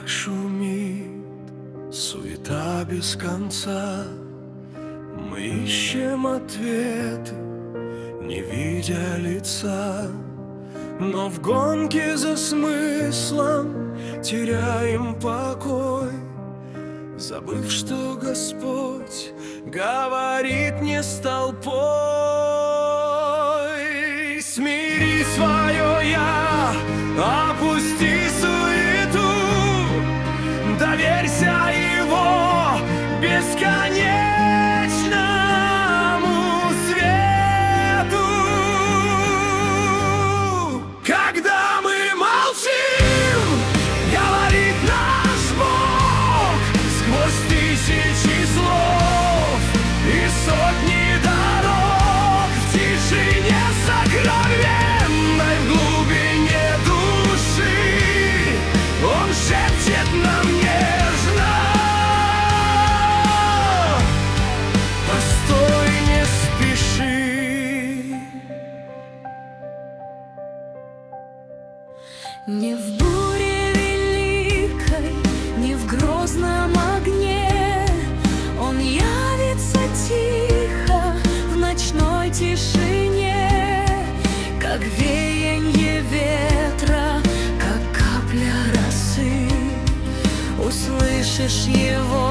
шумит суета без конца. Мы ищем ответы, не видя лица, но в гонке за смыслом теряем покой, забыв, что Господь говорит не с толпой. Смири свое «я», опусти суету, доверься Его бесконечному свету. Когда мы молчим, говорит наш Бог сквозь тысячи слов и сотни дорог, в тишине сокровенной, в глубине души Он шепчет нам нежно: постой, не спеши. Не в буре великой, не в грозном огне Он явится тихо в ночной тишине, как веянье ветра, как капля росы. Услышишь Его